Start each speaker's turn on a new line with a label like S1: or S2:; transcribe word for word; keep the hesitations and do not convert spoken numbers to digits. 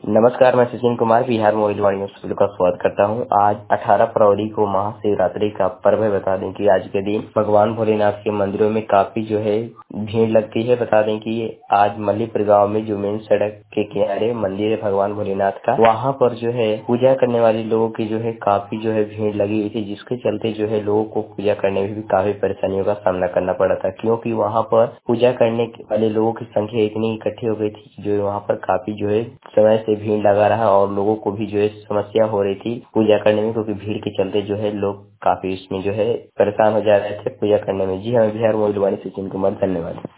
S1: नमस्कार, मैं सचिन कुमार बिहार मोबाइल वाणी में सभी का स्वागत करता हूं। आज अठारह फरवरी को महाशिवरात्रि का पर्व है। बता दें कि आज के दिन भगवान भोलेनाथ के मंदिरों में काफी जो है भीड़ लगती है। बता दें कि आज मल्लीपुर गांव में जो मेन सड़क के किनारे मंदिर है भगवान भोलेनाथ का, वहां पर जो है पूजा करने वाले लोगों की जो है काफी जो है भीड़ लगी हुई थी, जिसके चलते जो है लोगों को पूजा करने में भी काफी परेशानियों का सामना करना पड़ा था, क्योंकि वहां पर पूजा करने वाले लोगों की संख्या इतनी इकट्ठी हो गई थी जो वहां पर काफी जो है समय से भीड़ लगा रहा और लोगों को भी जो है समस्या हो रही थी पूजा करने में, क्योंकि भीड़ के चलते जो है लोग काफी इसमें जो है परेशान हो जा रहे थे पूजा करने में। जी हाँ, बिहार मोबाइल वाणी सचिन कुमार, धन्यवाद।